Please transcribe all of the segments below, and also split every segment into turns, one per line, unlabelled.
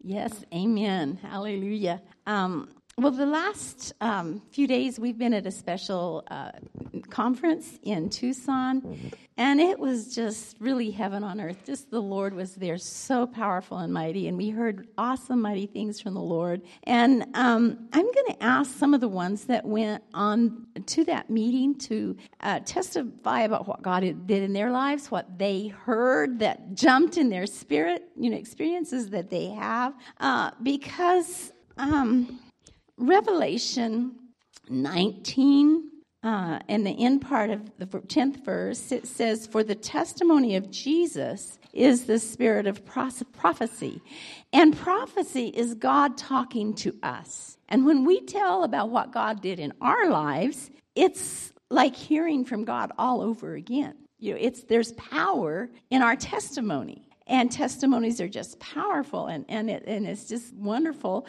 Yes, amen. Hallelujah. Well, the last few days we've been at a special conference in Tucson, and it was just really heaven on earth. Just the Lord was there, so powerful and mighty, and we heard awesome, mighty things from the Lord. And I'm going to ask some of the ones that went on to that meeting to testify about what God did in their lives, what they heard that jumped in their spirit, experiences that they have, because Revelation 19, in the end part of the 10th verse, it says, "For the testimony of Jesus is the spirit of prophecy." And prophecy is God talking to us. And when we tell about what God did in our lives, it's like hearing from God all over again. There's power in our testimony. And testimonies are just powerful, and it's just wonderful.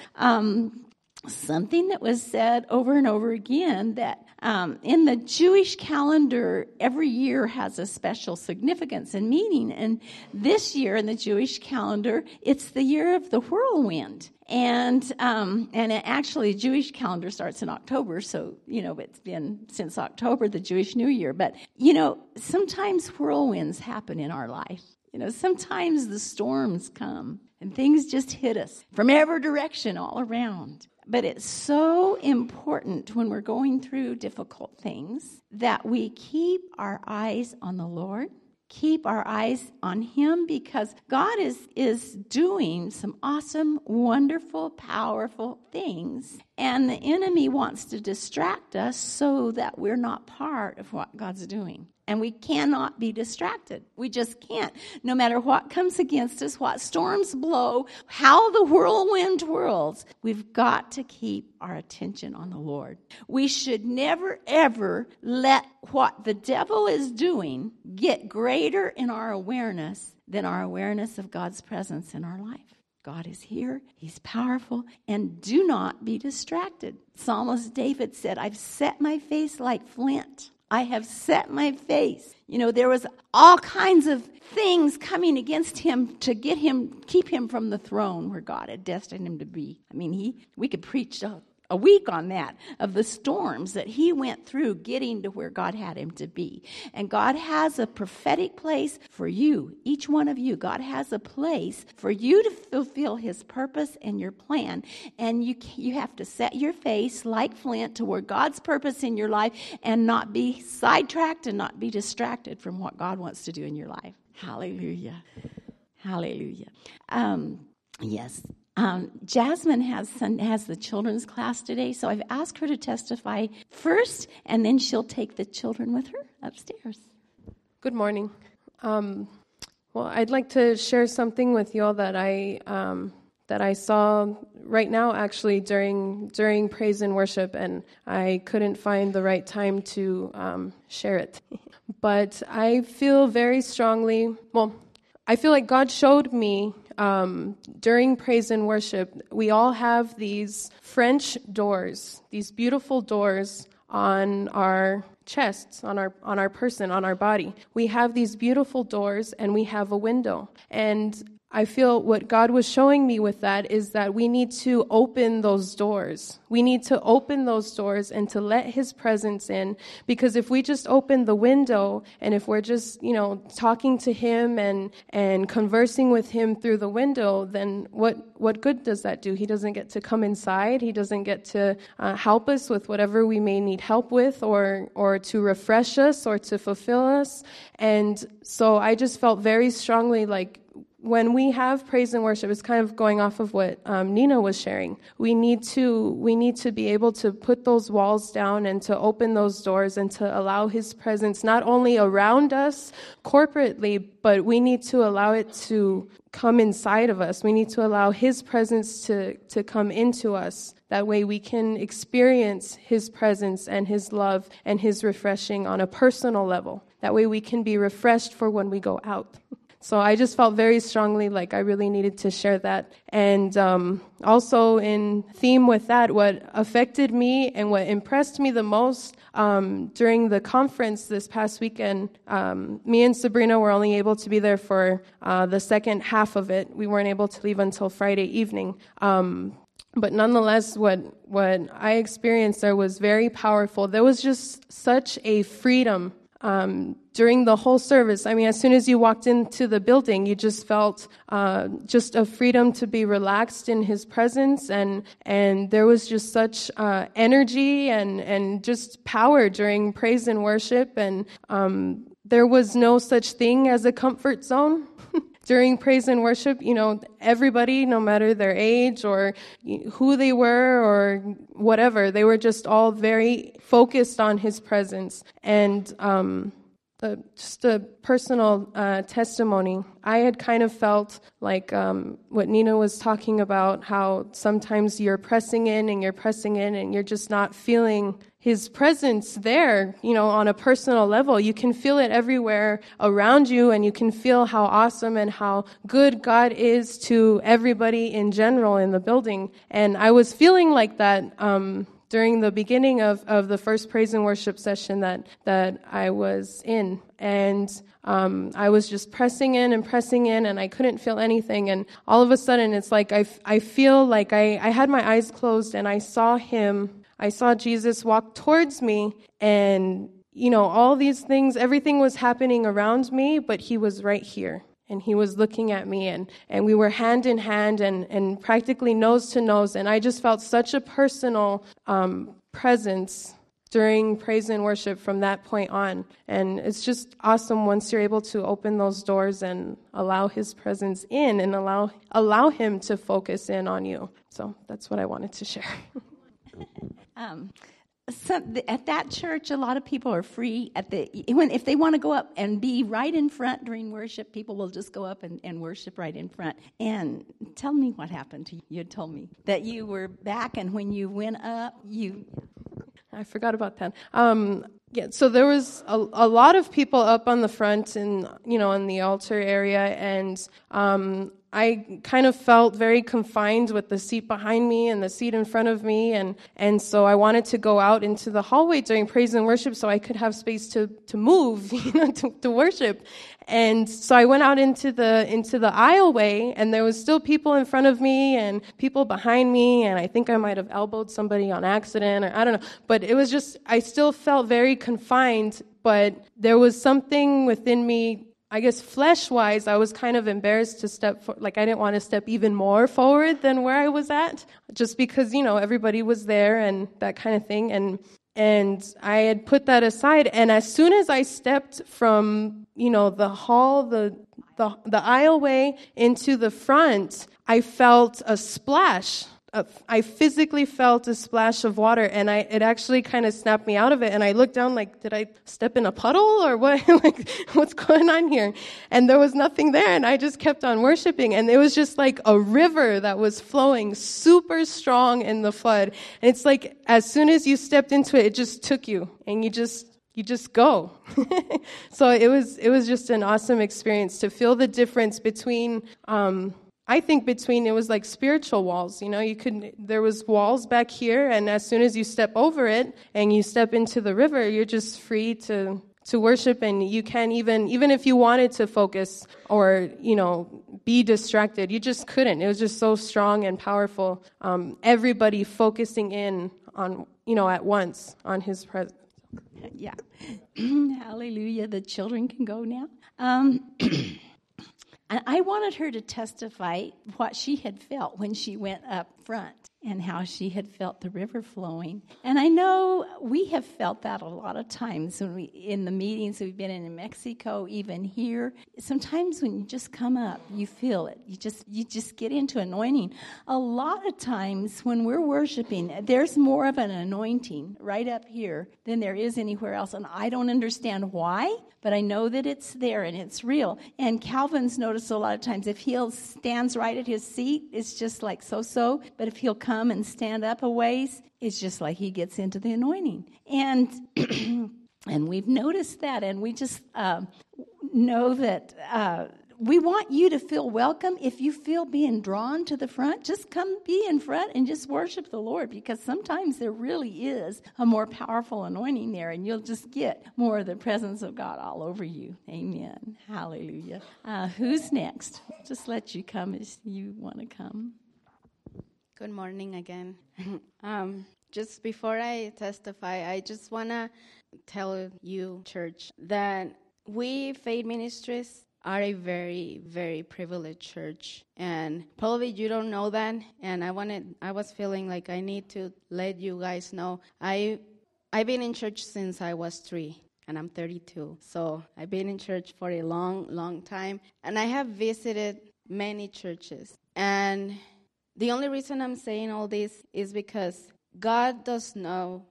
Something that was said over and over again that in the Jewish calendar, every year has a special significance and meaning. And this year in the Jewish calendar, it's the year of the whirlwind. And actually, Jewish calendar starts in October, so, it's been since October, the Jewish New Year. But, sometimes whirlwinds happen in our life. Sometimes the storms come and things just hit us from every direction all around. But it's so important when we're going through difficult things that we keep our eyes on the Lord, keep our eyes on Him, because God is doing some awesome, wonderful, powerful things. And the enemy wants to distract us so that we're not part of what God's doing. And we cannot be distracted. We just can't. No matter what comes against us, what storms blow, how the whirlwind whirls, we've got to keep our attention on the Lord. We should never, ever let what the devil is doing get greater in our awareness than our awareness of God's presence in our life. God is here. He's powerful. And do not be distracted. Psalmist David said, "I've set my face like flint. I have set my face." There was all kinds of things coming against him to keep him from the throne where God had destined him to be. We could preach a week on that, of the storms that he went through getting to where God had him to be. And God has a prophetic place for you, each one of you. God has a place for you to fulfill His purpose and your plan. And you have to set your face like flint toward God's purpose in your life and not be sidetracked and not be distracted from what God wants to do in your life. Hallelujah. Hallelujah. Yes. Jasmine has the children's class today, so I've asked her to testify first, and then she'll take the children with her upstairs.
Good morning. Well, I'd like to share something with you all that I saw right now, actually, during praise and worship, and I couldn't find the right time to share it. But I feel very strongly, I feel like God showed me during praise and worship, we all have these French doors, these beautiful doors on our chests, on our person, on our body. We have these beautiful doors, and we have a window. And I feel what God was showing me with that is that we need to open those doors. We need to open those doors and to let His presence in, because if we just open the window and if we're just, talking to Him and conversing with Him through the window, then what good does that do? He doesn't get to come inside. He doesn't get to help us with whatever we may need help with, or to refresh us or to fulfill us. And so I just felt very strongly like, when we have praise and worship, it's kind of going off of what Nina was sharing. We need to be able to put those walls down and to open those doors and to allow His presence not only around us corporately, but we need to allow it to come inside of us. We need to allow His presence to come into us. That way we can experience His presence and His love and His refreshing on a personal level. That way we can be refreshed for when we go out. So I just felt very strongly like I really needed to share that. And also in theme with that, what affected me and what impressed me the most during the conference this past weekend, me and Sabrina were only able to be there for the second half of it. We weren't able to leave until Friday evening. But nonetheless, what I experienced there was very powerful. There was just such a freedom during the whole service. I mean, as soon as you walked into the building, you just felt just a freedom to be relaxed in His presence, and there was just such energy and just power during praise and worship, and there was no such thing as a comfort zone. During praise and worship, everybody, no matter their age or who they were or whatever, they were just all very focused on His presence. And just a personal testimony, I had kind of felt like what Nina was talking about, how sometimes you're pressing in and you're just not feeling His presence there, on a personal level. You can feel it everywhere around you, and you can feel how awesome and how good God is to everybody in general in the building. And I was feeling like that during the beginning of the first praise and worship session that I was in. And I was just pressing in, and I couldn't feel anything. And all of a sudden, it's like I feel like I had my eyes closed, and I saw Jesus walk towards me, and, all these things, everything was happening around me, but He was right here, and He was looking at me, and we were hand in hand and practically nose to nose, and I just felt such a personal presence during praise and worship from that point on. And it's just awesome once you're able to open those doors and allow His presence in and allow Him to focus in on you. So that's what I wanted to share.
At that church, a lot of people are free. If they want to go up and be right in front during worship, people will just go up and worship right in front. And tell me what happened to you. You told me that you were back, and when you went up,
I forgot about that. So there was a lot of people up on the front and, in the altar area, and I kind of felt very confined with the seat behind me and the seat in front of me, and so I wanted to go out into the hallway during praise and worship so I could have space to move, to worship. And so I went out into the aisleway, and there was still people in front of me and people behind me, and I think I might have elbowed somebody on accident, or I don't know. But it was just, I still felt very confined, but there was something within me, I guess flesh-wise, I was kind of embarrassed to step I didn't want to step even more forward than where I was at, just because, everybody was there and that kind of thing. And I had put that aside, and as soon as I stepped from, the hall, the aisleway into the front, I felt a splash. I physically felt a splash of water, and it actually kind of snapped me out of it. And I looked down, did I step in a puddle or what? What's going on here? And there was nothing there, and I just kept on worshiping. And it was just like a river that was flowing super strong in the flood. And it's like as soon as you stepped into it, it just took you, and you just go. So it was just an awesome experience to feel the difference between. I think it was like spiritual walls. There was walls back here, and as soon as you step over it and you step into the river, you're just free to worship, and you can't even if you wanted to focus or, be distracted, you just couldn't. It was just so strong and powerful. Everybody focusing in on, at once on His presence.
Yeah. Hallelujah. The children can go now. I wanted her to testify what she had felt when she went up front and how she had felt the river flowing. And I know we have felt that a lot of times in the meetings we've been in Mexico, even here. Sometimes when you just come up, you feel it. You just get into anointing. A lot of times when we're worshiping, there's more of an anointing right up here than there is anywhere else. And I don't understand why, but I know that it's there and it's real. And Calvin's noticed a lot of times if he stands right at his seat, it's just like so-so. But if he'll come and stand up a ways, it's just like he gets into the anointing. And and we've noticed that, and we just know that we want you to feel welcome. If you feel being drawn to the front, just come be in front and just worship the Lord, because sometimes there really is a more powerful anointing there, and you'll just get more of the presence of God all over you. Amen. Hallelujah. Who's next? Just let you come as you want to come.
Good morning again. Just before I testify, I just want to tell you, church, that we, Faith Ministries, are a very, very privileged church. And probably you don't know that. And I was feeling like I need to let you guys know. I've been in church since I was 3. And I'm 32. So I've been in church for a long, long time. And I have visited many churches. And the only reason I'm saying all this is because God does not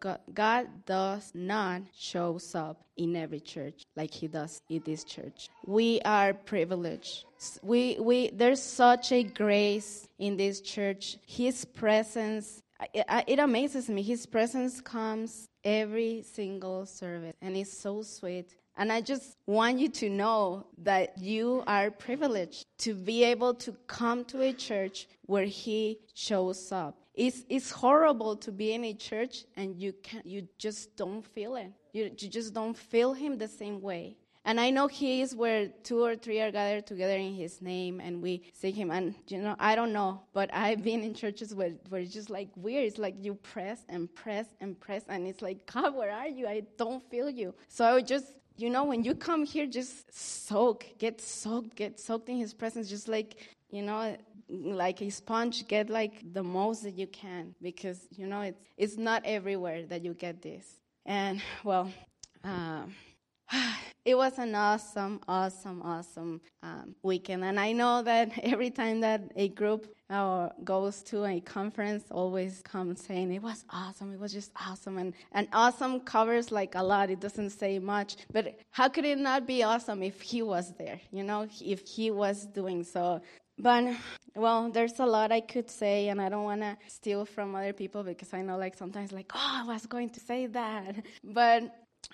show up in every church like He does in this church. We are privileged. There's such a grace in this church. His presence, it amazes me. His presence comes every single service, and it's so sweet. And I just want you to know that you are privileged to be able to come to a church where He shows up. It's horrible to be in a church and you just don't feel it. You just don't feel Him the same way. And I know He is where 2 or 3 are gathered together in His name, and we seek Him. And, I don't know, but I've been in churches where it's just like weird. It's like you press and press and press, and it's like, God, where are you? I don't feel you. So I would just, when you come here, just get soaked in His presence, just like, like a sponge, get like the most that you can, because, it's not everywhere that you get this. And, well, it was an awesome weekend. And I know that every time that a group goes to a conference, always comes saying, it was awesome, it was just awesome. And awesome covers like a lot, it doesn't say much. But how could it not be awesome if He was there, if He was doing so? But, well, there's a lot I could say, and I don't want to steal from other people, because I know, like, sometimes, like, I was going to say that. But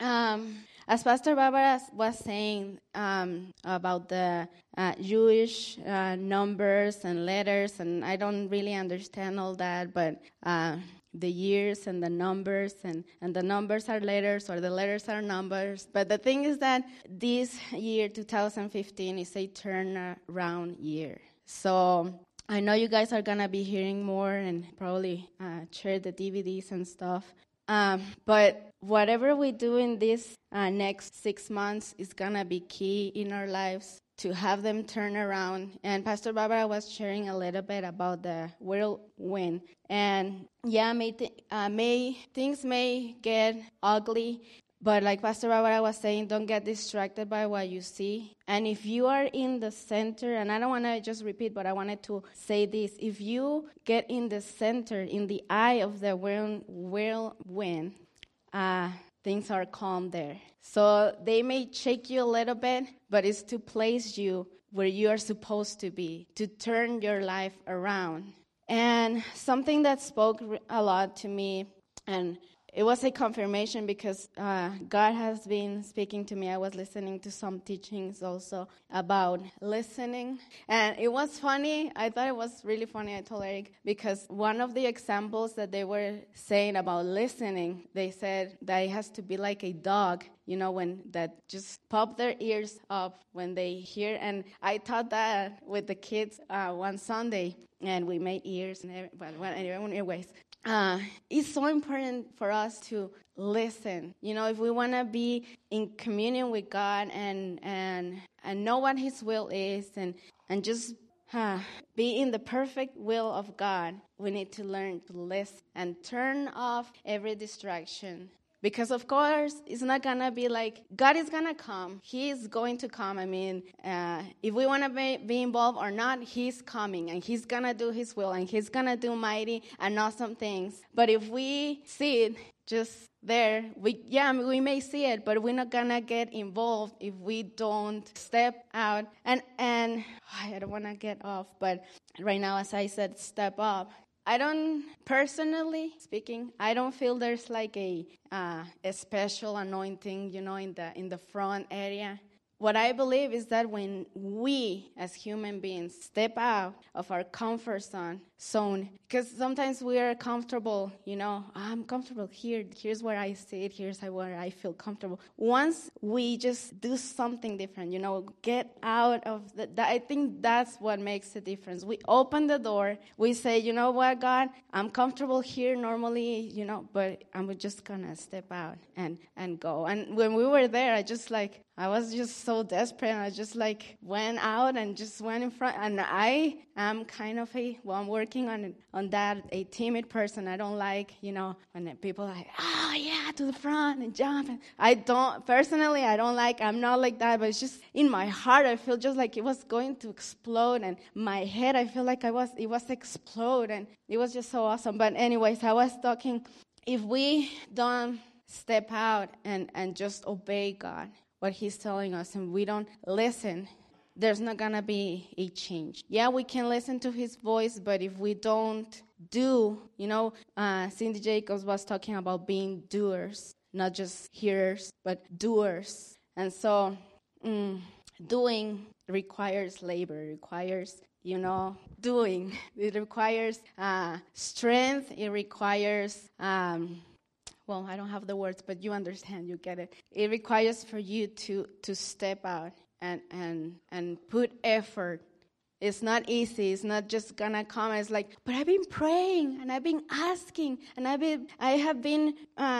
as Pastor Barbara was saying about the Jewish numbers and letters, and I don't really understand all that, but the years and the numbers, and the numbers are letters, or the letters are numbers. But the thing is that this year, 2015, is a turnaround year. So I know you guys are going to be hearing more and probably share the DVDs and stuff. But whatever we do in this next 6 months is going to be key in our lives to have them turn around. And Pastor Barbara was sharing a little bit about the whirlwind. And yeah, things may get ugly, but like Pastor Barbara was saying, don't get distracted by what you see. And if you are in the center, and I don't want to just repeat, but I wanted to say this. If you get in the center, in the eye of the whirlwind, things are calm there. So they may shake you a little bit, but it's to place you where you are supposed to be, to turn your life around. And something that spoke a lot to me, and it was a confirmation, because God has been speaking to me. I was listening to some teachings also about listening. And it was funny. I thought it was really funny. I told Eric, because one of the examples that they were saying about listening, they said that it has to be like a dog, when that just pop their ears up when they hear. And I taught that with the kids one Sunday, and we made ears. Anyways. It's so important for us to listen. If we want to be in communion with God and know what His will is, and just be in the perfect will of God, we need to learn to listen and turn off every distraction. Because, of course, it's not going to be like, God is going to come. He is going to come. I mean, if we want to be involved or not, He's coming. And He's going to do His will. And He's going to do mighty and awesome things. But if we see it just there, we may see it, but we're not going to get involved if we don't step out. And I don't want to get off, but right now, as I said, step up. Personally speaking, I don't feel there's like a special anointing, in the front area. what I believe is that when we as human beings step out of our comfort zone, because sometimes we are comfortable, I'm comfortable here. Here's where I sit. Here's where I feel comfortable. Once we just do something different, get out of I think that's what makes the difference. We open the door. We say, you know what, God, I'm comfortable here normally, but I'm just going to step out and go. And when we were there, I was just so desperate. And I just went out and just went in front. And I am kind of I'm working on that, a timid person. I don't like, when people are like, oh yeah, to the front and jump. I I'm not like that, but it's just in my heart, I feel just like it was going to explode. And my head, I feel like it was explode. And it was just so awesome. But anyways, I was talking, if we don't step out and just obey God, what he's telling us, and we don't listen, there's not going to be a change. Yeah, we can listen to his voice, but if we don't do, Cindy Jacobs was talking about being doers, not just hearers, but doers. And so doing requires labor, requires, doing. It requires strength. It requires I don't have the words, but you understand, you get it. It requires for you to step out and put effort. It's not easy. It's not just gonna come. It's like, but I've been praying and I've been asking and I have been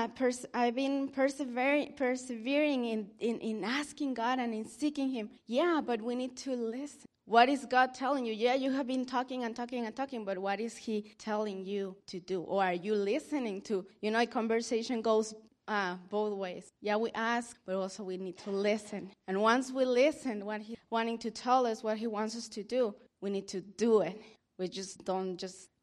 persevering in asking God and in seeking Him. Yeah, but we need to listen. What is God telling you? Yeah, you have been talking and talking and talking, but what is He telling you to do? Or are you listening to? A conversation goes both ways. Yeah, we ask, but also we need to listen. And once we listen, what He's wanting to tell us, what He wants us to do, we need to do it. We just don't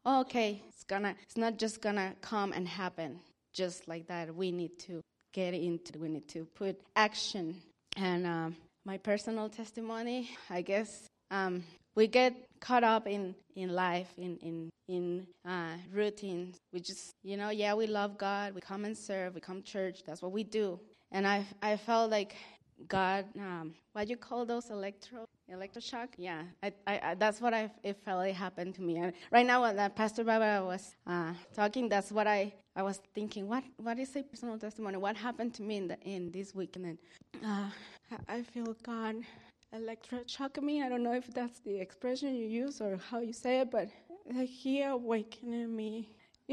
it's not just gonna come and happen just like that. We need to get into it. We need to put action. And my personal testimony, I guess, we get caught up in life, in routines. We just, we love God. We come and serve. We come to church. That's what we do. And I felt like God, what do you call those, electroshock? Yeah, I that's what it felt like happened to me. And right now, when Pastor Barbara was talking, that's what I was thinking. What is a personal testimony? What happened to me in this week? And then I feel God electroshock me. I don't know if that's the expression you use or how you say it, but He awakened me.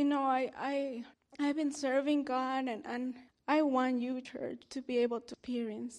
I've been serving God, and I want you, church, to be able to experience.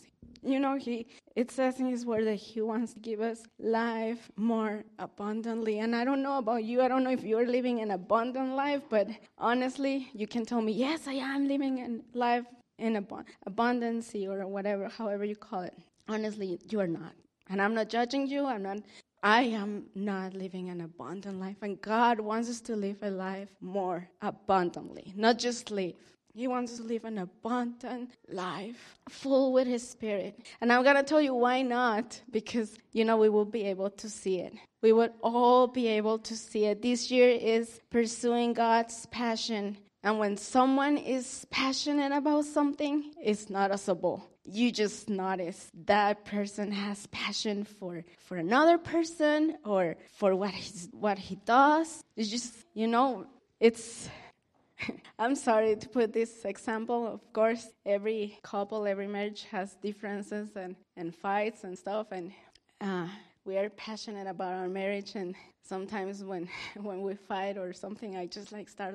It says in His word that He wants to give us life more abundantly. And I don't know about you. I don't know if you're living an abundant life, but honestly, you can tell me, yes, I am living in life in abundance or whatever, however you call it. Honestly, you are not. And I'm not judging you. I am not living an abundant life. And God wants us to live a life more abundantly, not just live. He wants us to live an abundant life, full with His Spirit. And I'm going to tell you why not, because, we will be able to see it. We would all be able to see it. This year is pursuing God's passion. And when someone is passionate about something, it's noticeable. You just notice that person has passion for another person or for what he does. It's just, it's... I'm sorry to put this example. Of course, every couple, every marriage has differences and fights and stuff. And we are passionate about our marriage. And sometimes when we fight or something, I just start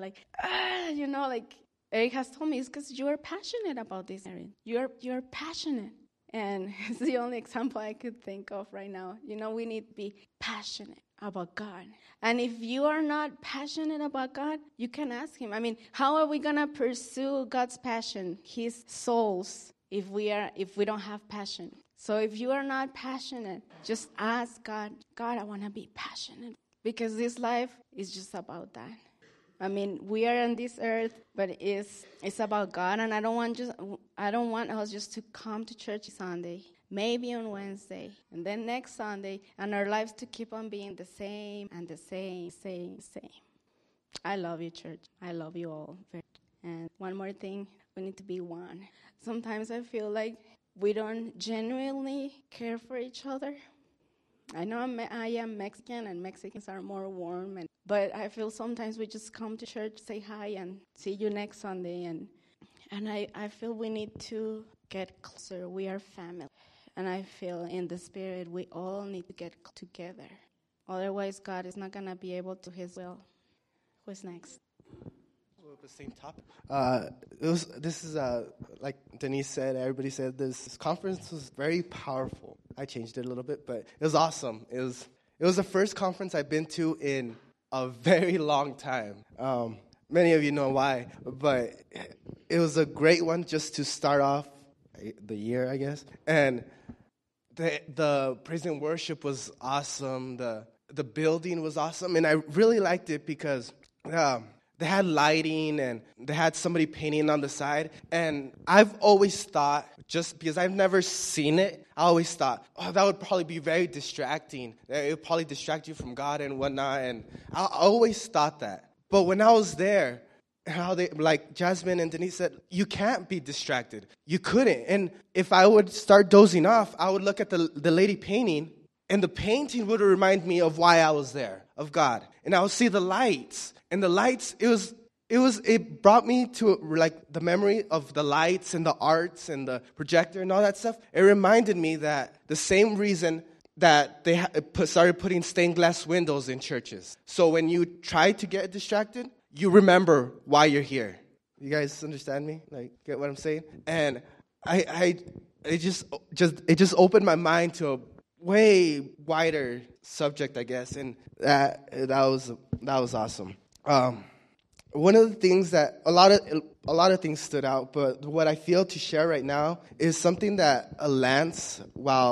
Eric has told me, it's because you are passionate about this marriage. You're passionate. And it's the only example I could think of right now. We need to be passionate about God. And if you are not passionate about God, you can ask Him. How are we going to pursue God's passion, His souls, if we don't have passion? So if you are not passionate, just ask God, I want to be passionate. Because this life is just about that. We are on this earth, but it's about God, and I don't want us just to come to church Sunday, maybe on Wednesday, and then next Sunday, and our lives to keep on being the same and the same. I love you, church. I love you all. And one more thing, we need to be one. Sometimes I feel like we don't genuinely care for each other. I know I am Mexican, and Mexicans are more warm, but I feel sometimes we just come to church, say hi, and see you next Sunday, and I feel we need to get closer. We are family, and I feel in the spirit we all need to get together. Otherwise, God is not going to be able to do His will. Who's next?
The same topic. This is like Denise said, everybody said this conference was very powerful. I changed it a little bit, but it was awesome. It was the first conference I've been to in a very long time. Many of you know why, but it was a great one just to start off the year, I guess. And the praise and worship was awesome. The building was awesome, and I really liked it because they had lighting, and they had somebody painting on the side. And I've always thought, just because I've never seen it, I always thought, oh, that would probably be very distracting. It would probably distract you from God and whatnot. And I always thought that. But when I was there, how they, like Jasmine and Denise said, you can't be distracted. You couldn't. And if I would start dozing off, I would look at the lady painting, and the painting would remind me of why I was there, of God. And I would see the lights. And the lights, it brought me to like the memory of the lights and the arts and the projector and all that stuff. It reminded me that the same reason that they started putting stained glass windows in churches. So when you try to get distracted, you remember why you're here. You guys understand me? Like, get what I'm saying? And it just opened my mind to a way wider subject, I guess, and that was awesome. One of the things that a lot of things stood out, but what I feel to share right now is something that Lance,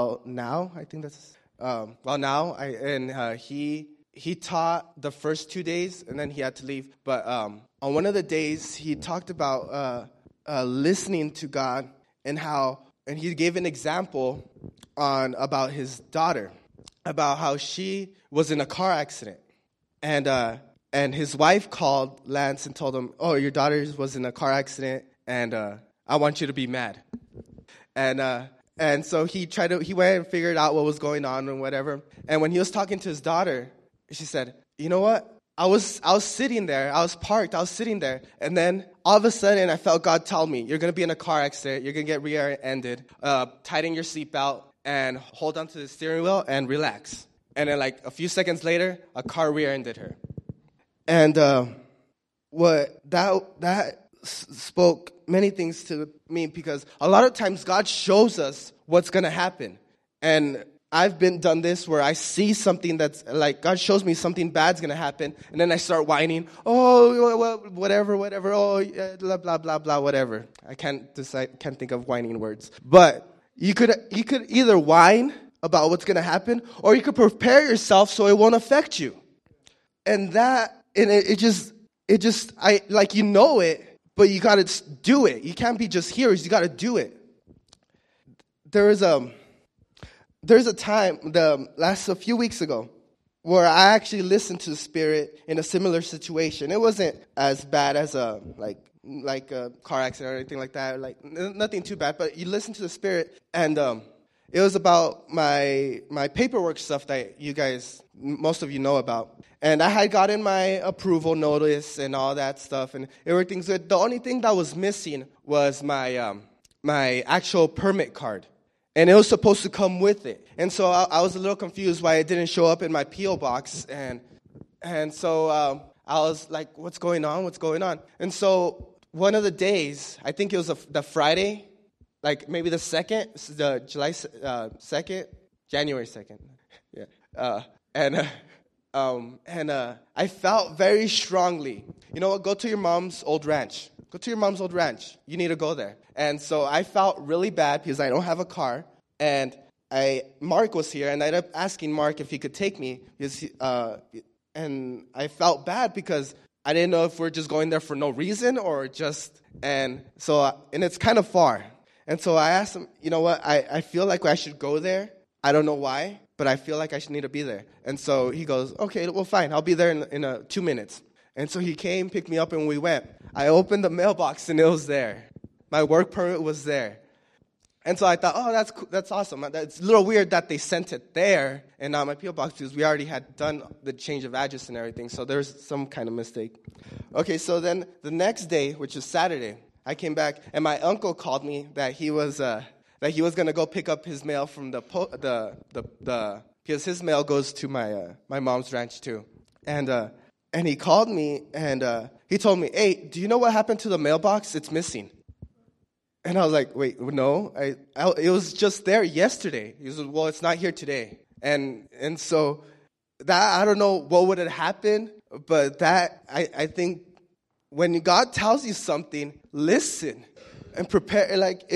he taught the first 2 days, and then he had to leave. But on one of the days, he talked about listening to God and he gave an example about his daughter, about how she was in a car accident, and his wife called Lance and told him, "Oh, your daughter was in a car accident, and I want you to be mad." And so he went and figured out what was going on and whatever. And when he was talking to his daughter, she said, "You know what? I was sitting there. I was parked. I was sitting there, and then all of a sudden, I felt God tell me, you're going to be in a car accident. You're going to get rear-ended. Tighten your seatbelt and hold onto the steering wheel and relax." And then, like a few seconds later, a car rear-ended her. And that spoke many things to me, because a lot of times God shows us what's going to happen. And I've done this where I see something that's like, God shows me something bad's going to happen, and then I start whining, oh, well, whatever, oh, yeah, blah, blah, blah, blah, whatever. I can't think of whining words. But you could either whine about what's going to happen, or you could prepare yourself so it won't affect you. And it just, you know it, but you got to do it. You can't be just hearers. You got to do it. There's a time, a few weeks ago, where I actually listened to the Spirit in a similar situation. It wasn't as bad as a car accident or anything like that. Like, nothing too bad, but you listen to the Spirit, and it was about my paperwork stuff that you guys, most of you know about. And I had gotten my approval notice and all that stuff, and everything's good. The only thing that was missing was my actual permit card. And it was supposed to come with it. And so I was a little confused why it didn't show up in my P.O. box. And so I was like, what's going on? And so one of the days, I think it was the Friday, like maybe the 2nd, the July 2nd, January 2nd. Yeah. And I felt very strongly, you know what, go to your mom's old ranch. You need to go there. And so I felt really bad because I don't have a car. And Mark was here, and I ended up asking Mark if he could take me. And I felt bad because I didn't know if we're just going there for no reason or just, and it's kind of far. And so I asked him, you know what, I feel like I should go there. I don't know why, but I feel like I should need to be there. And so he goes, okay, well, fine, I'll be there in 2 minutes. And so he came, picked me up, and we went. I opened the mailbox, and it was there. My work permit was there. And so I thought, oh, that's awesome. It's a little weird that they sent it there and not my P.O. box because we already had done the change of address and everything. So there's some kind of mistake. Okay, so then the next day, which is Saturday, I came back and my uncle called me that he was going to go pick up his mail from because his mail goes to my mom's ranch too. And he called me and he told me, hey, do you know what happened to the mailbox? It's missing. And I was like, wait, no, it was just there yesterday. He said, well, it's not here today. And so that, I don't know what would have happened, but that, I think when God tells you something, listen and prepare,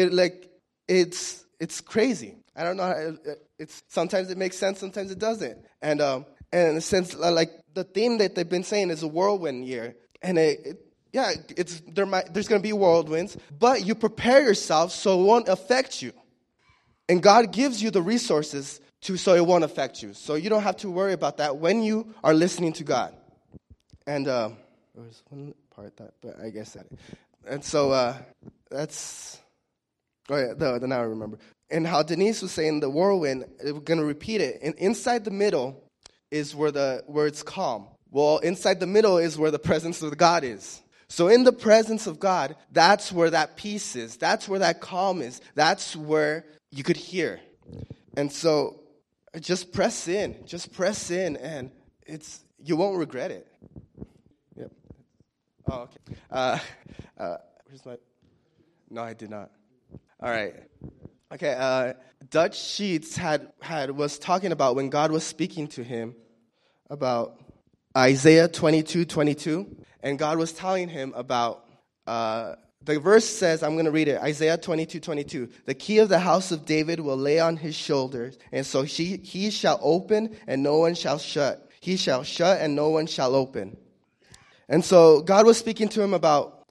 it's crazy. I don't know, sometimes it makes sense, sometimes it doesn't. And in a sense, like the theme that they've been saying is a whirlwind year. And there's going to be whirlwinds, but you prepare yourself so it won't affect you. And God gives you the resources so it won't affect you. So you don't have to worry about that when you are listening to God. And there was one part but I guess that. And so that's, now I remember. And how Denise was saying the whirlwind, we're going to repeat it. And inside the middle is where it's calm. Well, inside the middle is where the presence of God is. So in the presence of God, that's where that peace is. That's where that calm is. That's where you could hear. And so just press in. Just press in, and you won't regret it. Yep. Oh, okay. No, I did not. All right. Okay. Dutch Sheets was talking about when God was speaking to him about Isaiah 22:22. And God was telling him about, the verse says, I'm going to read it, Isaiah 22:22. The key of the house of David will lay on his shoulders, and so he shall open and no one shall shut. He shall shut and no one shall open. And so God was speaking to him about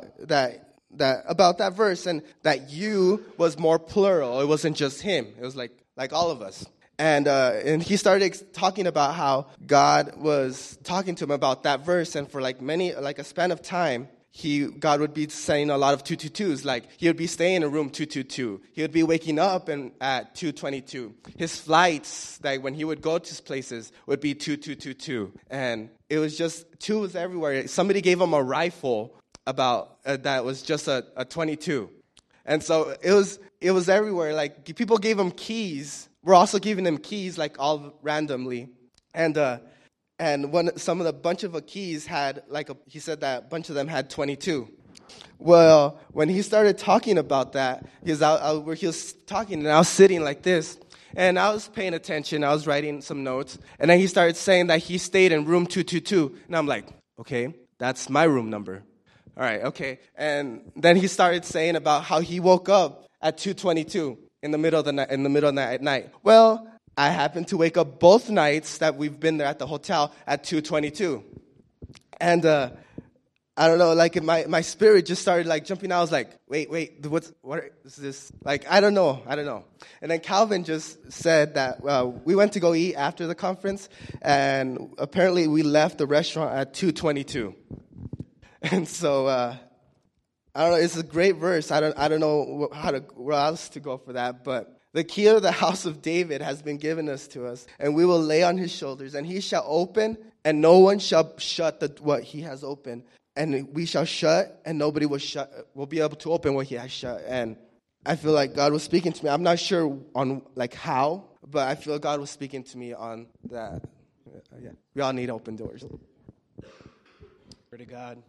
about that verse, and that you was more plural. It wasn't just him. It was like all of us. And he started talking about how God was talking to him about that verse, and for a span of time, God would be saying a lot of 222s. Like he would be staying in room 222. He would be waking up at 222. His flights, like when he would go to places, would be 2222. And it was just 2 was everywhere. Somebody gave him a rifle that was just a 22, and so it was everywhere. Like people gave him keys. We're also giving them keys, like all randomly, and some of the bunch of keys had he said that a bunch of them had 22. Well, when he started talking about that, he was talking, and I was sitting like this, and I was paying attention. I was writing some notes, and then he started saying that he stayed in room 222, and I'm like, okay, that's my room number. All right, okay, and then he started saying about how he woke up at 222. In the middle of the night, at night. Well, I happened to wake up both nights that we've been there at the hotel at 222. And I don't know, my spirit just started jumping out. I was like, wait, what is this? I don't know. And then Calvin just said that we went to go eat after the conference, and apparently we left the restaurant at 222. And so I don't know. It's a great verse. I don't know where else to go for that. But the key of the house of David has been given to us, and we will lay on his shoulders, and he shall open, and no one shall shut what he has opened, and we shall shut, and nobody will be able to open what he has shut. And I feel like God was speaking to me. I'm not sure on how, but I feel God was speaking to me on that. Yeah, we all need open doors.
Glory to God.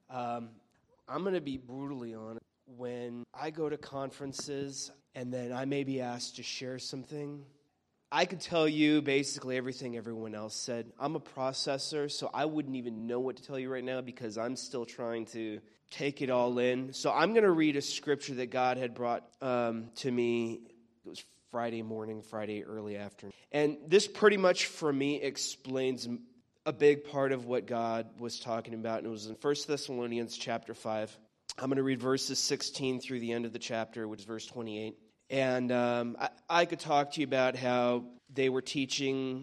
I'm going to be brutally honest. When I go to conferences and then I may be asked to share something, I could tell you basically everything everyone else said. I'm a processor, so I wouldn't even know what to tell you right now because I'm still trying to take it all in. So I'm going to read a scripture that God had brought to me. It was Friday early afternoon. And this pretty much for me explains a big part of what God was talking about, and it was in 1 Thessalonians chapter 5. I'm going to read verses 16 through the end of the chapter, which is verse 28. And I could talk to you about how they were teaching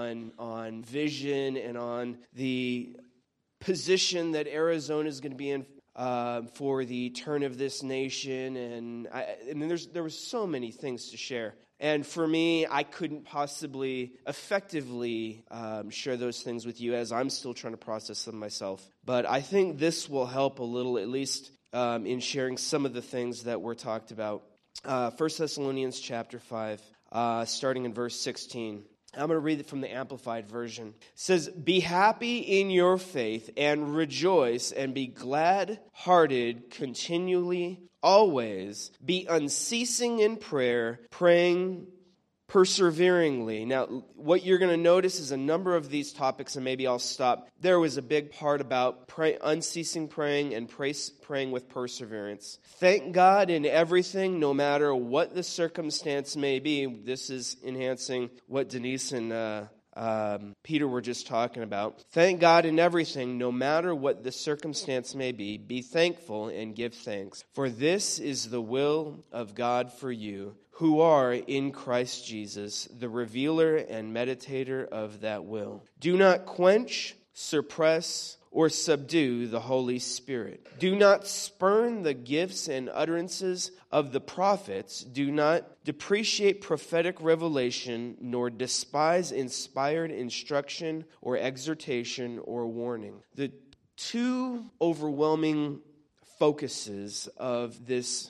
on vision and on the position that Arizona is going to be in for the turn of this nation, and there were so many things to share. And for me, I couldn't possibly effectively share those things with you as I'm still trying to process them myself. But I think this will help a little, at least in sharing some of the things that were talked about. 1 Thessalonians chapter 5, starting in verse 16. I'm going to read it from the Amplified Version. It says, "Be happy in your faith and rejoice and be glad-hearted continually, always. Be unceasing in prayer, praying perseveringly." Now, what you're going to notice is a number of these topics, and maybe I'll stop. There was a big part about unceasing praying and praying with perseverance. Thank God in everything, no matter what the circumstance may be. This is enhancing what Denise and Peter were just talking about. Thank God in everything, no matter what the circumstance may be. Be thankful and give thanks. For this is the will of God for you, who are in Christ Jesus, the revealer and meditator of that will. Do not quench, suppress, or subdue the Holy Spirit. Do not spurn the gifts and utterances of the prophets. Do not depreciate prophetic revelation, nor despise inspired instruction or exhortation or warning. The two overwhelming focuses of this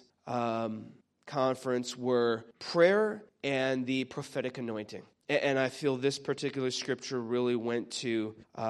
conference were prayer and the prophetic anointing. And I feel this particular scripture really went to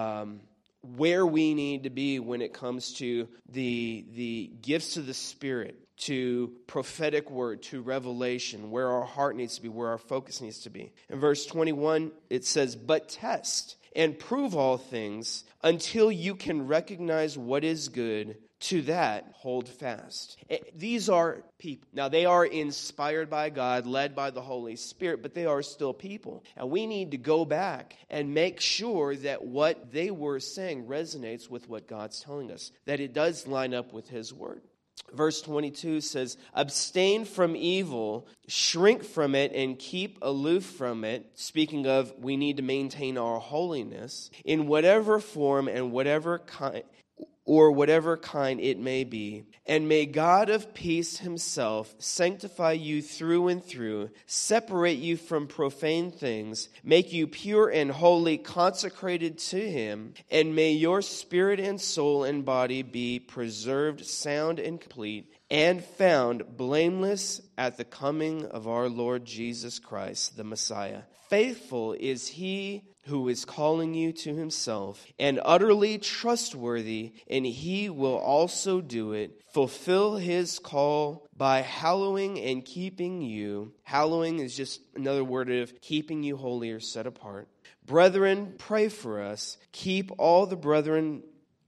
where we need to be when it comes to the gifts of the Spirit, to prophetic word, to revelation, where our heart needs to be, where our focus needs to be. In verse 21, it says, "But test and prove all things until you can recognize what is good. To that, hold fast." These are people. Now, they are inspired by God, led by the Holy Spirit, but they are still people. And we need to go back and make sure that what they were saying resonates with what God's telling us, that it does line up with His Word. Verse 22 says, "Abstain from evil, shrink from it, and keep aloof from it." Speaking of, we need to maintain our holiness in whatever form and whatever kind it may be. "And may God of peace Himself sanctify you through and through, separate you from profane things, make you pure and holy, consecrated to Him, and may your spirit and soul and body be preserved sound and complete, and found blameless at the coming of our Lord Jesus Christ, the Messiah. Faithful is He who is calling you to Himself, and utterly trustworthy, and He will also do it. Fulfill His call by hallowing and keeping you." Hallowing is just another word of keeping you holy or set apart. "Brethren, pray for us. Greet all the brethren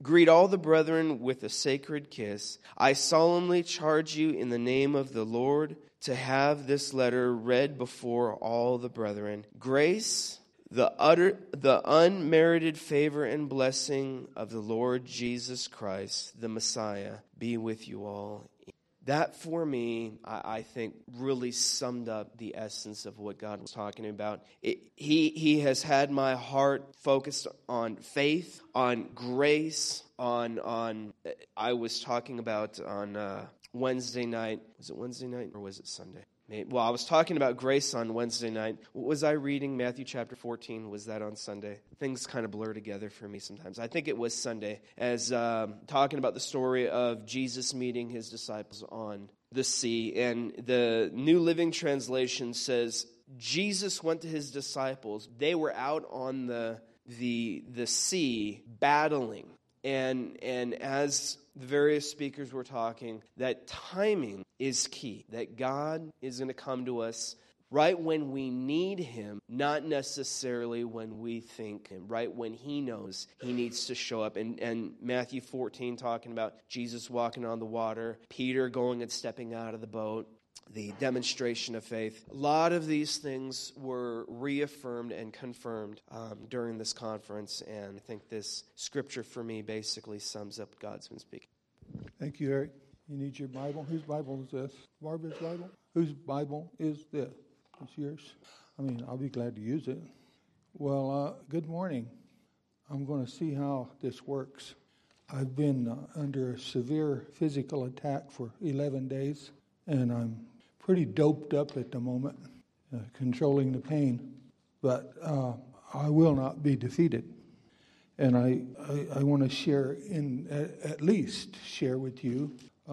with a sacred kiss. I solemnly charge you in the name of the Lord to have this letter read before all the brethren. Grace, the unmerited favor and blessing of the Lord Jesus Christ, the Messiah, be with you all." That, for me, I think, really summed up the essence of what God was talking about. He has had my heart focused on faith, on grace, on I was talking about on Wednesday night. Was it Wednesday night or was it Sunday? Well, I was talking about grace on Wednesday night. Was I reading Matthew chapter 14? Was that on Sunday? Things kind of blur together for me sometimes. I think it was Sunday, as talking about the story of Jesus meeting His disciples on the sea. And the New Living Translation says, Jesus went to His disciples. They were out on the sea battling. And as the various speakers were talking, that timing is key, that God is going to come to us right when we need Him, not necessarily when we think Him, right when He knows He needs to show up. And Matthew 14 talking about Jesus walking on the water, Peter going and stepping out of the boat, the demonstration of faith. A lot of these things were reaffirmed and confirmed during this conference, and I think this scripture for me basically sums up what God's been speaking.
Thank you, Eric. You need your Bible. Whose Bible is this? Barbara's Bible? Whose Bible is this? It's yours? I mean, I'll be glad to use it. Well, good morning. I'm going to see how this works. I've been under a severe physical attack for 11 days, and I'm pretty doped up at the moment, controlling the pain. But I will not be defeated. And I want to share, at least share with you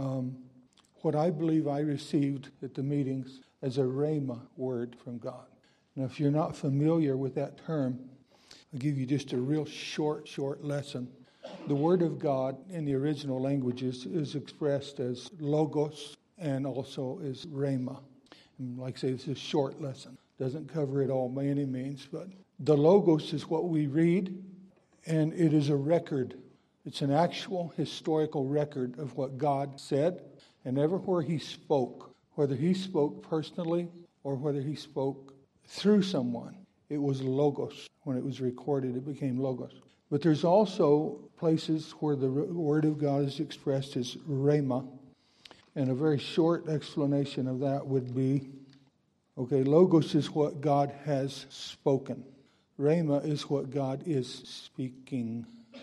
what I believe I received at the meetings as a rhema word from God. Now, if you're not familiar with that term, I'll give you just a real short lesson. The Word of God in the original languages is expressed as logos and also as rhema. And like I say, it's a short lesson. Doesn't cover it all by any means, but the logos is what we read, and it is a record. It's an actual historical record of what God said, and everywhere He spoke, whether He spoke personally or whether He spoke through someone, it was logos. When it was recorded, it became logos. But there's also places where the Word of God is expressed as rhema. And a very short explanation of that would be, okay, logos is what God has spoken. Rhema is what God is speaking.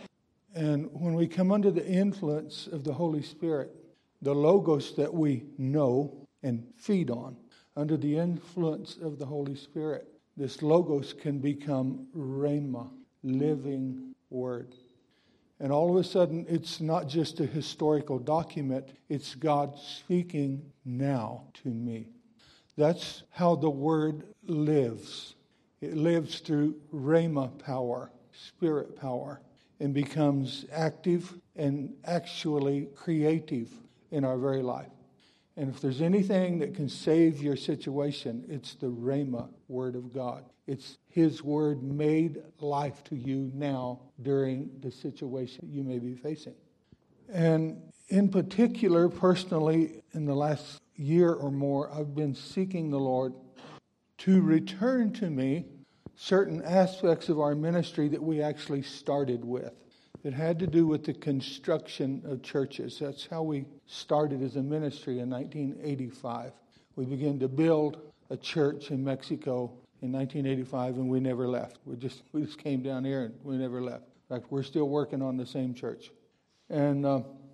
And when we come under the influence of the Holy Spirit, the logos that we know and feed on, under the influence of the Holy Spirit, this logos can become rhema, living word. And all of a sudden, it's not just a historical document, it's God speaking now to me. That's how the word lives. It lives through rhema power, spirit power, and becomes active and actually creative in our very life. And if there's anything that can save your situation, it's the rhema word of God. It's His word made life to you now during the situation you may be facing. And in particular, personally, in the last year or more, I've been seeking the Lord to return to me certain aspects of our ministry that we actually started with. It had to do with the construction of churches. That's how we started as a ministry in 1985. We began to build a church in Mexico in 1985, and we never left. We just came down here and we never left. In fact, we're still working on the same church. And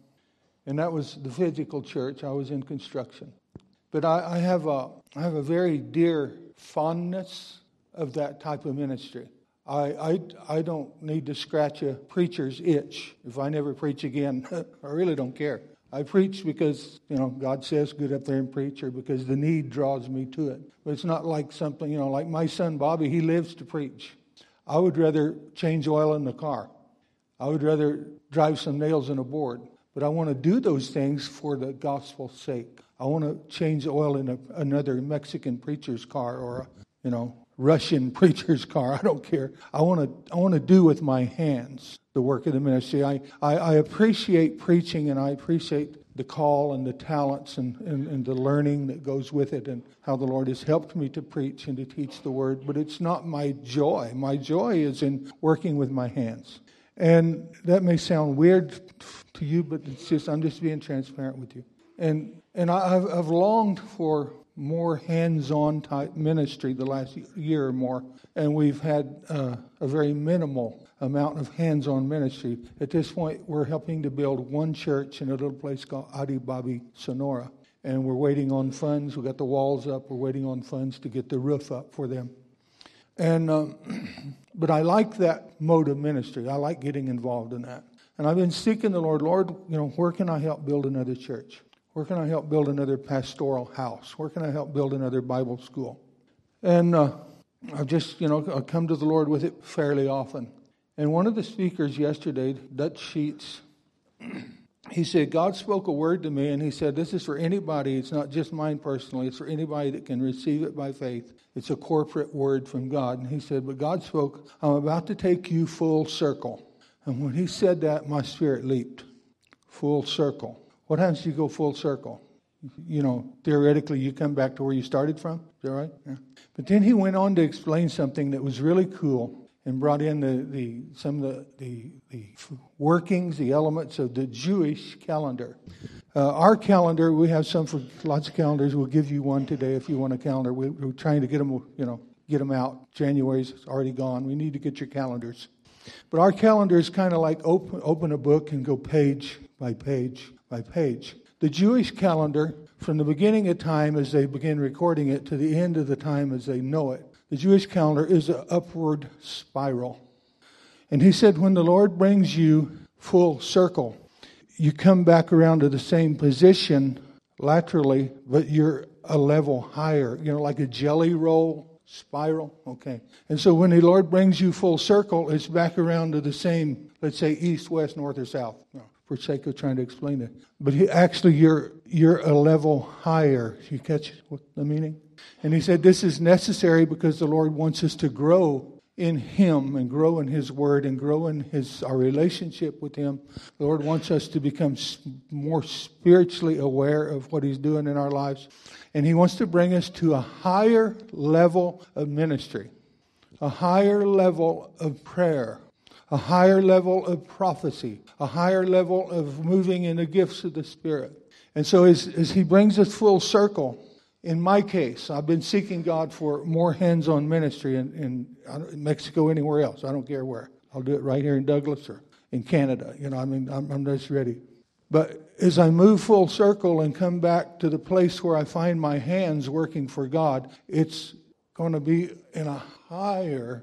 that was the physical church. I was in construction. But I have a very dear fondness of that type of ministry. I don't need to scratch a preacher's itch. If I never preach again, I really don't care. I preach because, God says get up there and preach, or because the need draws me to it. But it's not like something, like my son Bobby, he lives to preach. I would rather change oil in the car. I would rather drive some nails in a board. But I want to do those things for the gospel's sake. I want to change oil in another Mexican preacher's car, or Russian preacher's car. I don't care. I want to do with my hands the work of the ministry. I appreciate preaching, and I appreciate the call and the talents and the learning that goes with it, and how the Lord has helped me to preach and to teach the word. But it's not my joy. My joy is in working with my hands. And that may sound weird to you, but I'm just being transparent with you. And I've longed for more hands-on type ministry the last year or more, and we've had a very minimal amount of hands-on ministry. At this point, we're helping to build one church in a little place called Aribabi, Sonora, and we're waiting on funds. We got the walls up. We're waiting on funds to get the roof up for them. And but I like that mode of ministry. I like getting involved in that. And I've been seeking the Lord. Lord, where can I help build another church? Where can I help build another pastoral house? Where can I help build another Bible school? And I've just, I come to the Lord with it fairly often. And one of the speakers yesterday, Dutch Sheets, he said, God spoke a word to me, and he said, this is for anybody. It's not just mine personally. It's for anybody that can receive it by faith. It's a corporate word from God. And he said, but God spoke, I'm about to take you full circle. And when he said that, my spirit leaped. Full circle. What happens if you go full circle? Theoretically, you come back to where you started from. Is that right? Yeah. But then he went on to explain something that was really cool and brought in some of the workings, the elements of the Jewish calendar. Our calendar, we have lots of calendars. We'll give you one today if you want a calendar. We're trying to get them, get them out. January's already gone. We need to get your calendars. But our calendar is kind of like open a book and go page by page by page. The Jewish calendar, from the beginning of time as they begin recording it to the end of the time as they know it, the Jewish calendar is an upward spiral. And he said, when the Lord brings you full circle, you come back around to the same position laterally, but you're a level higher, like a jelly roll spiral. Okay. And so when the Lord brings you full circle, it's back around to the same, let's say, east, west, north, or south. For sake of trying to explain it. But you're a level higher. You catch what the meaning? And he said this is necessary because the Lord wants us to grow in Him and grow in His Word and grow in our relationship with Him. The Lord wants us to become more spiritually aware of what He's doing in our lives. And He wants to bring us to a higher level of ministry, a higher level of prayer, a higher level of prophecy, a higher level of moving in the gifts of the Spirit. And so as He brings us full circle, in my case, I've been seeking God for more hands-on ministry in Mexico, anywhere else. I don't care where. I'll do it right here in Douglas or in Canada. I'm just ready. But as I move full circle and come back to the place where I find my hands working for God, it's going to be on a higher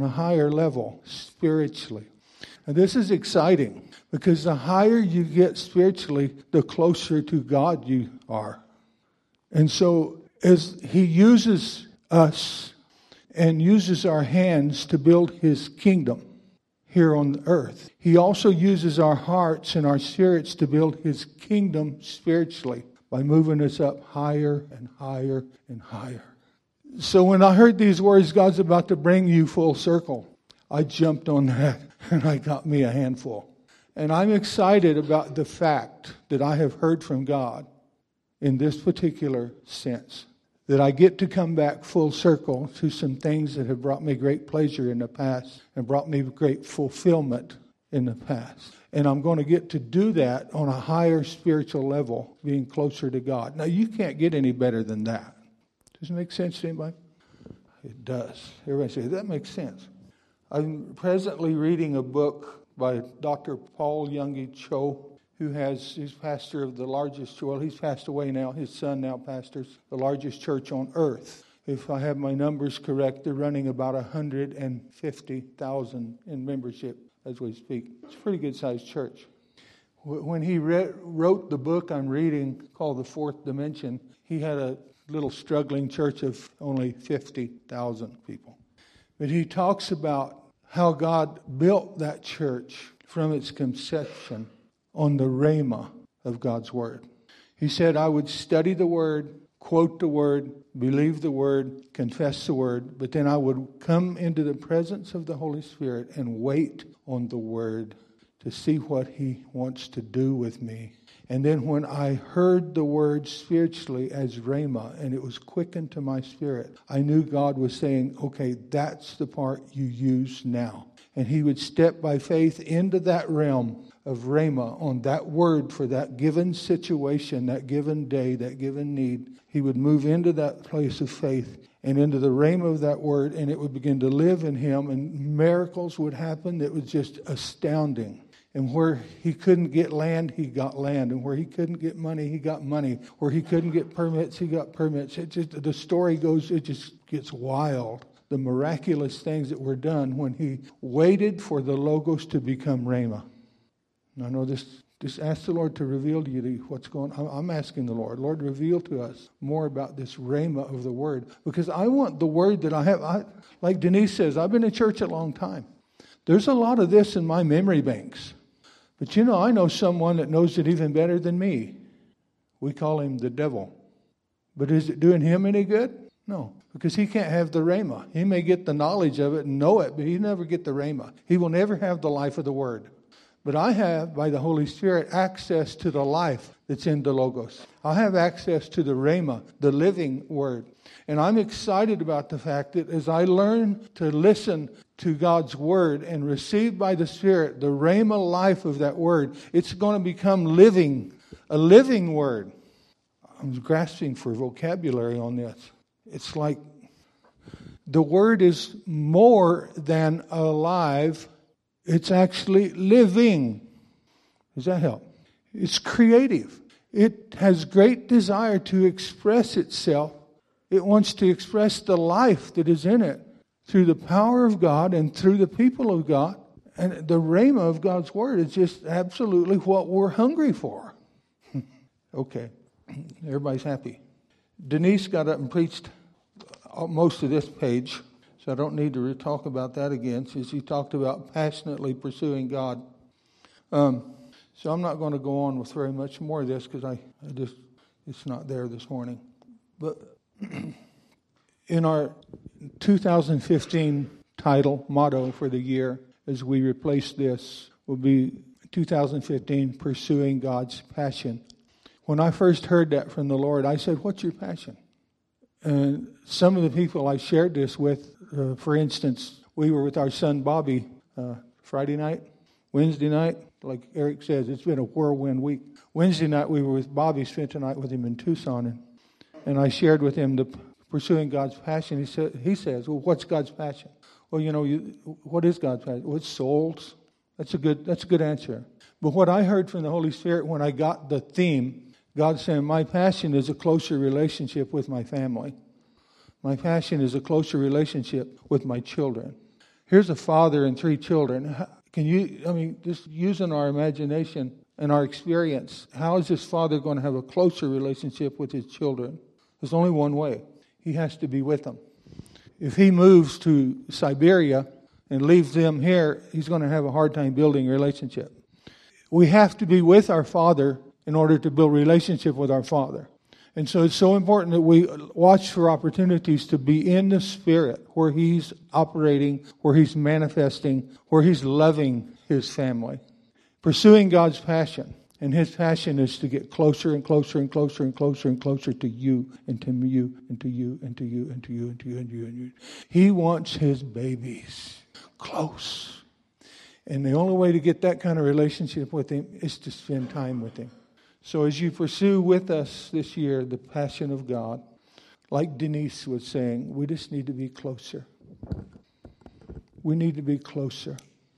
level spiritually. And this is exciting because the higher you get spiritually, the closer to God you are. And so as He uses us and uses our hands to build His kingdom here on earth, He also uses our hearts and our spirits to build His kingdom spiritually by moving us up higher and higher and higher. So when I heard these words, God's about to bring you full circle, I jumped on that and I got me a handful. And I'm excited about the fact that I have heard from God in this particular sense, that I get to come back full circle to some things that have brought me great pleasure in the past and brought me great fulfillment in the past. And I'm going to get to do that on a higher spiritual level, being closer to God. Now, you can't get any better than that. Does it make sense to anybody? It does. Everybody say, that makes sense. I'm presently reading a book by Dr. Paul Yonggi Cho, he's pastor of the largest, he's passed away now. His son now pastors the largest church on earth. If I have my numbers correct, they're running about 150,000 in membership as we speak. It's a pretty good-sized church. When he wrote the book I'm reading called The Fourth Dimension, he had a little struggling church of only 50,000 people. But he talks about how God built that church from its conception on the rhema of God's Word. He said, I would study the Word, quote the Word, believe the Word, confess the Word, but then I would come into the presence of the Holy Spirit and wait on the Word to see what He wants to do with me. And then when I heard the Word spiritually as rhema, and it was quickened to my spirit, I knew God was saying, okay, that's the part you use now. And He would step by faith into that realm of rhema on that word for that given situation, that given day, that given need. He would move into that place of faith and into the rhema of that word, and it would begin to live in him, and miracles would happen that was just astounding. And where he couldn't get land, he got land. And where he couldn't get money, he got money. Where he couldn't get permits, he got permits. The story goes, it just gets wild. The miraculous things that were done when he waited for the Logos to become Rhema. I know this. Just ask the Lord to reveal to you what's going on. I'm asking the Lord, reveal to us more about this rhema of the Word. Because I want the Word that I have. Like Denise says, I've been in church a long time. There's a lot of this in my memory banks. But I know someone that knows it even better than me. We call him the devil. But is it doing him any good? No, because he can't have the rhema. He may get the knowledge of it and know it, but he never get the rhema. He will never have the life of the Word. But I have, by the Holy Spirit, access to the life that's in the Logos. I have access to the Rhema, the living Word. And I'm excited about the fact that as I learn to listen to God's Word and receive by the Spirit the Rhema life of that Word, it's going to become living, a living Word. I'm grasping for vocabulary on this. It's like the Word is more than alive It's actually living. Does that help? It's creative. It has great desire to express itself. It wants to express the life that is in it through the power of God and through the people of God. And the rhema of God's word is just absolutely what we're hungry for. Okay, everybody's happy. Denise got up and preached most of this page, so I don't need to talk about that again. She talked about passionately pursuing God. So I'm not going to go on with very much more of this because it's not there this morning. But in our 2015 motto for the year, as we replace this, will be 2015, Pursuing God's Passion. When I first heard that from the Lord, I said, what's your passion? And some of the people I shared this with, for instance, we were with our son Bobby Friday night, Wednesday night. Like Eric says, it's been a whirlwind week. Wednesday night we were with Bobby, spent the night with him in Tucson, and I shared with him the Pursuing God's Passion. He says, well, what's God's passion? Well, what is God's passion? Well, it's souls. That's a good answer. But what I heard from the Holy Spirit when I got the theme, God saying, my passion is a closer relationship with my family. My passion is a closer relationship with my children. Here's a father and 3 children. Just using our imagination and our experience, how is this father going to have a closer relationship with his children? There's only one way. He has to be with them. If he moves to Siberia and leaves them here, he's going to have a hard time building a relationship. We have to be with our Father in order to build relationship with our Father. And so it's so important that we watch for opportunities to be in the Spirit, where He's operating, where He's manifesting, where He's loving His family. Pursuing God's passion. And His passion is to get closer and closer and closer and closer and closer to you and to you and to you and to you and to you and to you and you and you. He wants His babies close. And the only way to get that kind of relationship with Him is to spend time with Him. So as you pursue with us this year the passion of God, like Denise was saying, we just need to be closer. We need to be closer.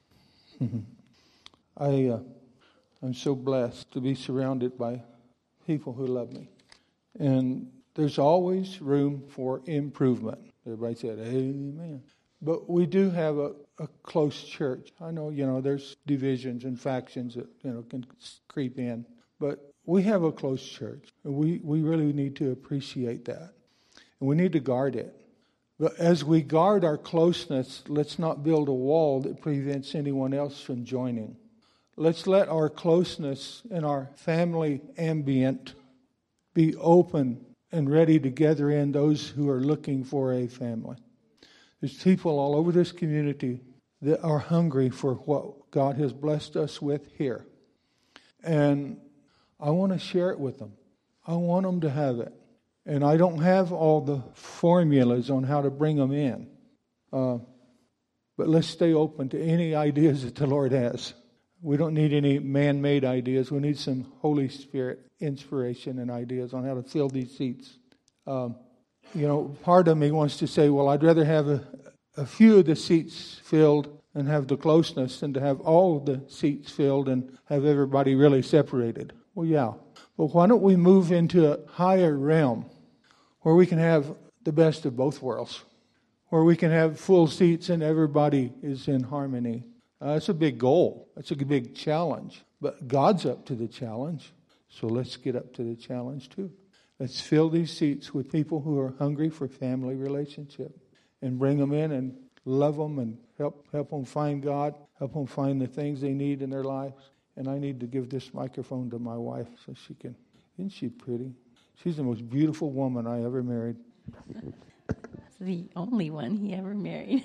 I'm so blessed to be surrounded by people who love me. And there's always room for improvement. Everybody said, amen. But we do have a close church. I know, there's divisions and factions that, can creep in. But we have a close church. And we really need to appreciate that. And we need to guard it. But as we guard our closeness, let's not build a wall that prevents anyone else from joining. Let's let our closeness and our family ambient be open and ready to gather in those who are looking for a family. There's people all over this community that are hungry for what God has blessed us with here. And I want to share it with them. I want them to have it. And I don't have all the formulas on how to bring them in. But let's stay open to any ideas that the Lord has. We don't need any man-made ideas. We need some Holy Spirit inspiration and ideas on how to fill these seats. Part of me wants to say, well, I'd rather have a few of the seats filled and have the closeness than to have all of the seats filled and have everybody really separated. Well, yeah. But why don't we move into a higher realm where we can have the best of both worlds, where we can have full seats and everybody is in harmony. That's a big goal. That's a big challenge. But God's up to the challenge. So let's get up to the challenge too. Let's fill these seats with people who are hungry for family relationship and bring them in and love them and help them find God, help them find the things they need in their lives. And I need to give this microphone to my wife so she can. Isn't she pretty? She's the most beautiful woman I ever married.
The only one he ever married.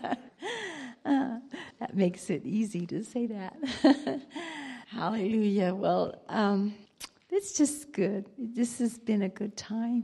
That makes it easy to say that. Hallelujah. Well, it's just good. This has been a good time.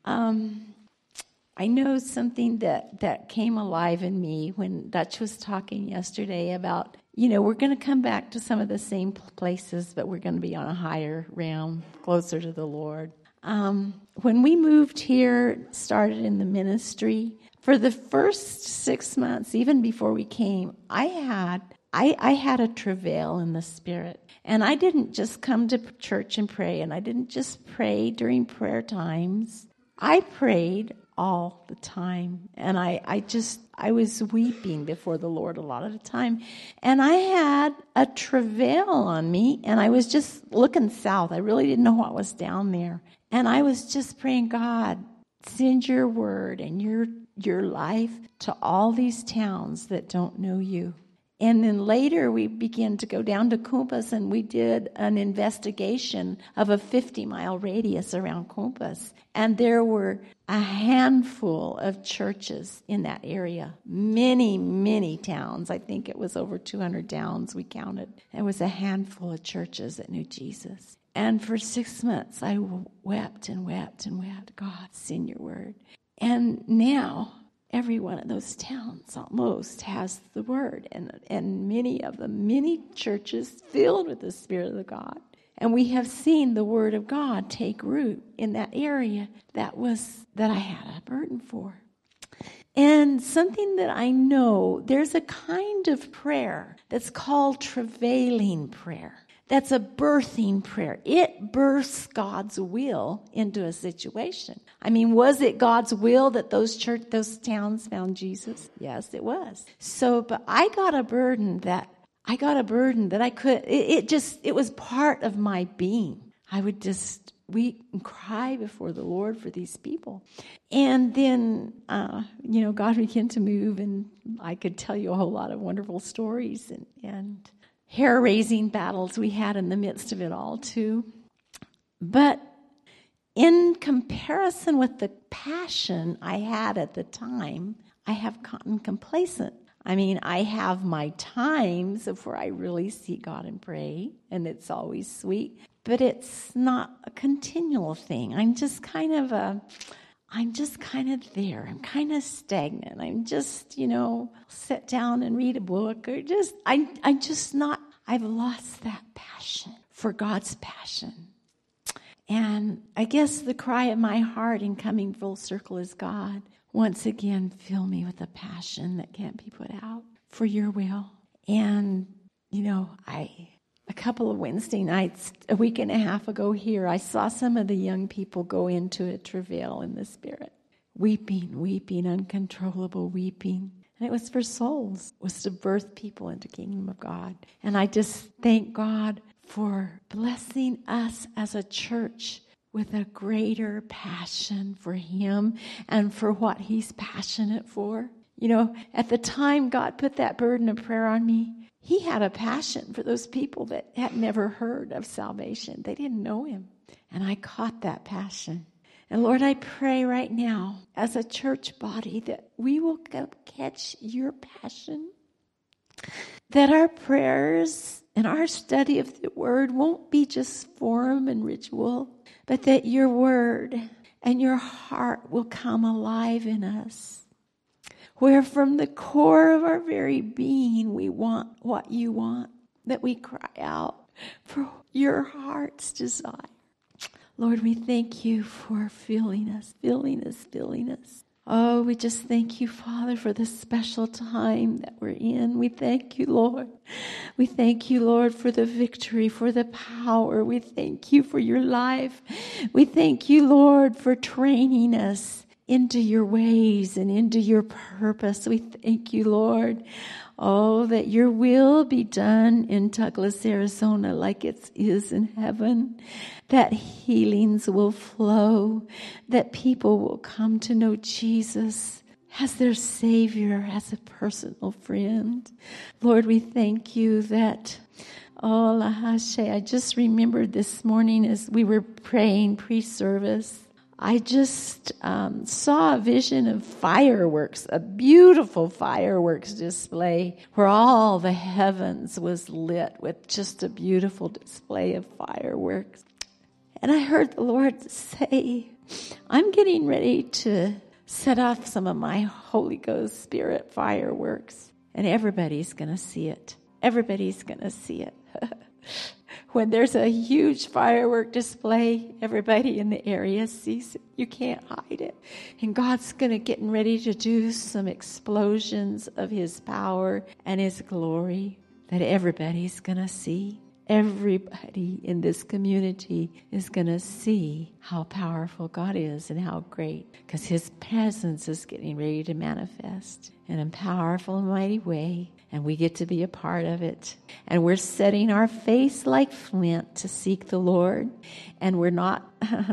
I know something that came alive in me when Dutch was talking yesterday about, we're going to come back to some of the same places, but we're going to be on a higher realm, closer to the Lord. When we moved here, started in the ministry, for the first 6 months, even before we came, I had I had a travail in the Spirit. And I didn't just come to church and pray, and I didn't just pray during prayer times. I prayed all the time. And I was weeping before the Lord a lot of the time. And I had a travail on me, and I was just looking south. I really didn't know what was down there. And I was just praying, God, send your word and your life to all these towns that don't know you. And then later we began to go down to Kumpas, and we did an investigation of a 50-mile radius around Kumpas. And there were a handful of churches in that area. Many, many towns. I think it was over 200 towns we counted. There was a handful of churches that knew Jesus. And for 6 months I wept and wept and wept. God, send your word. And now every one of those towns almost has the word, and many churches filled with the Spirit of God. And we have seen the word of God take root in that area that I had a burden for. And something that I know, there's a kind of prayer that's called travailing prayer. That's a birthing prayer. It births God's will into a situation. I mean, was it God's will that those towns found Jesus? Yes, it was. So, but I got a burden that I could, it was part of my being. I would just weep and cry before the Lord for these people. And then, God began to move, and I could tell you a whole lot of wonderful stories and hair-raising battles we had in the midst of it all, too. But in comparison with the passion I had at the I have gotten complacent. I mean, I have my times of where I really seek God and pray, and it's always sweet, but it's not a continual thing. I'm just kind of there. I'm kind of stagnant. I'm just, sit down and read a book, or I've lost that passion for God's passion. And I guess the cry of my heart in coming full circle is, God, once again, fill me with a passion that can't be put out for your will. And, a couple of Wednesday nights, a week and a half ago here, I saw some of the young people go into a travail in the Spirit. Weeping, uncontrollable weeping. And it was for souls. It was to birth people into the kingdom of God. And I just thank God for blessing us as a church with a greater passion for Him and for what He's passionate for. At the time God put that burden of prayer on me, He had a passion for those people that had never heard of salvation. They didn't know Him. And I caught that passion. And Lord, I pray right now as a church body that we will catch your passion, that our prayers and our study of the word won't be just form and ritual, but that your word and your heart will come alive in us, where from the core of our very being we want what you want, that we cry out for your heart's desire. Lord, we thank you for filling us. Oh, we just thank you, Father, for this special time that we're in. We thank you, Lord. We thank you, Lord, for the victory, for the power. We thank you for your life. We thank you, Lord, for training us into your ways and into your purpose. We thank you, Lord. Oh, that your will be done in Douglas, Arizona, like it is in heaven. That healings will flow. That people will come to know Jesus as their Savior, as a personal friend. Lord, we thank you that, I just remembered this morning as we were praying pre-service, I just saw a vision of fireworks, a beautiful fireworks display where all the heavens was lit with just a beautiful display of fireworks. And I heard the Lord say, I'm getting ready to set off some of my Holy Ghost Spirit fireworks, and everybody's going to see it. Everybody's going to see it. When there's a huge firework display, everybody in the area sees it. You can't hide it. And God's getting ready to do some explosions of His power and His glory that everybody's going to see. Everybody in this community is going to see how powerful God is and how great, because His presence is getting ready to manifest in a powerful and mighty way, and we get to be a part of it. And we're setting our face like flint to seek the Lord, and we're not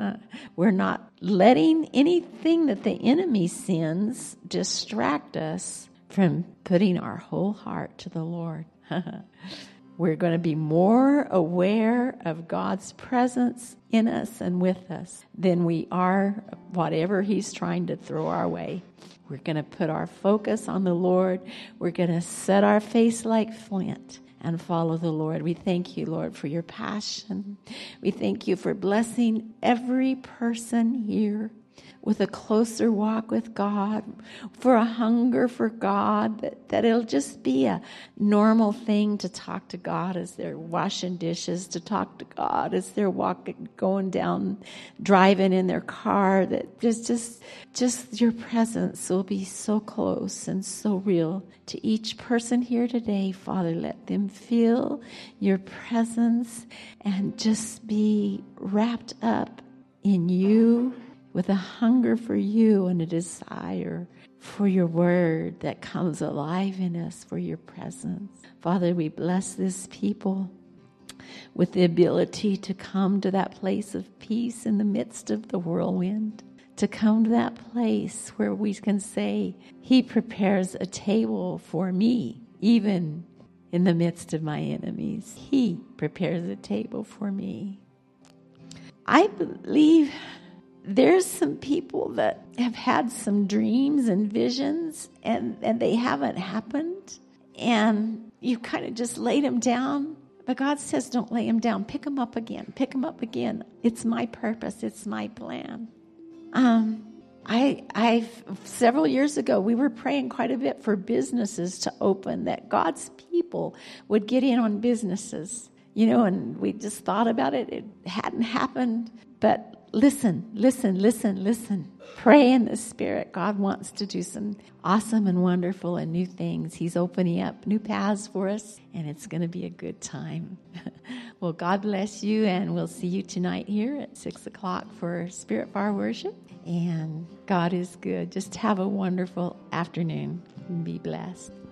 letting anything that the enemy sends distract us from putting our whole heart to the Lord. We're going to be more aware of God's presence in us and with us than we are whatever He's trying to throw our way. We're going to put our focus on the Lord. We're going to set our face like flint and follow the Lord. We thank you, Lord, for your passion. We thank you for blessing every person here with a closer walk with God, for a hunger for God, that it'll just be a normal thing to talk to God as they're washing dishes, to talk to God as they're walking, going down, driving in their car, that just your presence will be so close and so real to each person here today. Father, let them feel your presence and just be wrapped up in you, with a hunger for you and a desire for your word that comes alive in us, for your presence. Father, we bless this people with the ability to come to that place of peace in the midst of the whirlwind, to come to that place where we can say, He prepares a table for me, even in the midst of my enemies. He prepares a table for me. I believe there's some people that have had some dreams and visions and they haven't happened, and you kind of just laid them down. But God says, don't lay them down. Pick them up again. Pick them up again. It's my purpose. It's my plan. I've several years ago, we were praying quite a bit for businesses to open, that God's people would get in on businesses, and we just thought about it. It hadn't happened, but listen. Pray in the Spirit. God wants to do some awesome and wonderful and new things. He's opening up new paths for us, and it's going to be a good time. Well, God bless you, and we'll see you tonight here at 6 o'clock for Spirit Fire Worship. And God is good. Just have a wonderful afternoon and be blessed.